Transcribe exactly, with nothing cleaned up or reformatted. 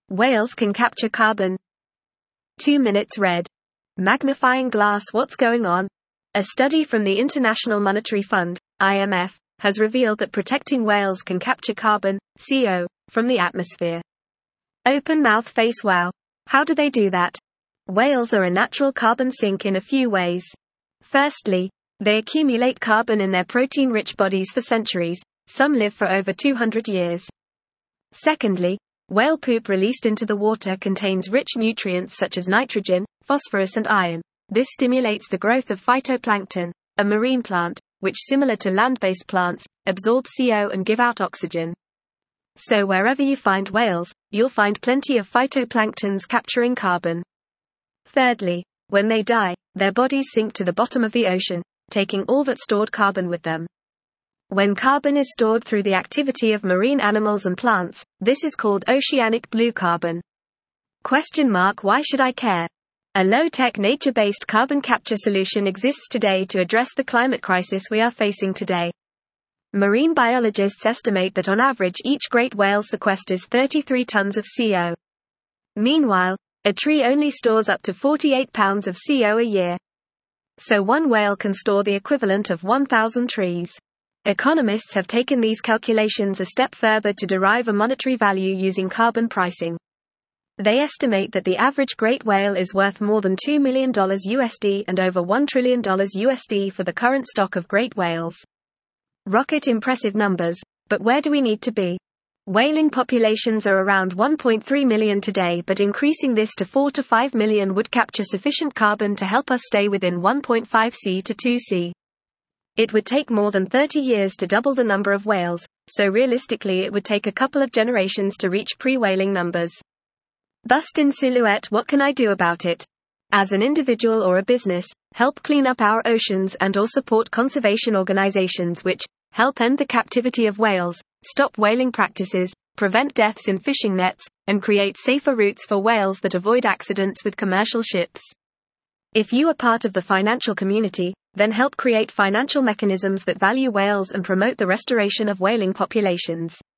Whales can capture carbon. Two minutes read. Magnifying glass. What's going on? A study from the International Monetary Fund, I M F, has revealed that protecting whales can capture carbon, C O, from the atmosphere. Open mouth face. Wow. How do they do that? Whales are a natural carbon sink in a few ways. Firstly, they accumulate carbon in their protein-rich bodies for centuries. Some live for over two hundred years. Secondly, whale poop released into the water contains rich nutrients such as nitrogen, phosphorus and iron. This stimulates the growth of phytoplankton, a marine plant, which, similar to land-based plants, absorb C O and give out oxygen. So wherever you find whales, you'll find plenty of phytoplanktons capturing carbon. Thirdly, when they die, their bodies sink to the bottom of the ocean, taking all that stored carbon with them. When carbon is stored through the activity of marine animals and plants, this is called oceanic blue carbon. Question mark. Why should I care? A low-tech nature-based carbon capture solution exists today to address the climate crisis we are facing today. Marine biologists estimate that on average each great whale sequesters thirty-three tons of C O. Meanwhile, a tree only stores up to forty-eight pounds of C O a year. So one whale can store the equivalent of one thousand trees. Economists have taken these calculations a step further to derive a monetary value using carbon pricing. They estimate that the average great whale is worth more than two million dollars U S D and over one trillion dollars U S D for the current stock of great whales. Rocket impressive numbers, but where do we need to be? Whaling populations are around one point three million today, but increasing this to four to five million would capture sufficient carbon to help us stay within one point five C to two C. It would take more than thirty years to double the number of whales, so realistically it would take a couple of generations to reach pre-whaling numbers. Bust in silhouette. What can I do about it? As an individual or a business, help clean up our oceans and or support conservation organizations which help end the captivity of whales, stop whaling practices, prevent deaths in fishing nets, and create safer routes for whales that avoid accidents with commercial ships. If you are part of the financial community, then help create financial mechanisms that value whales and promote the restoration of whaling populations.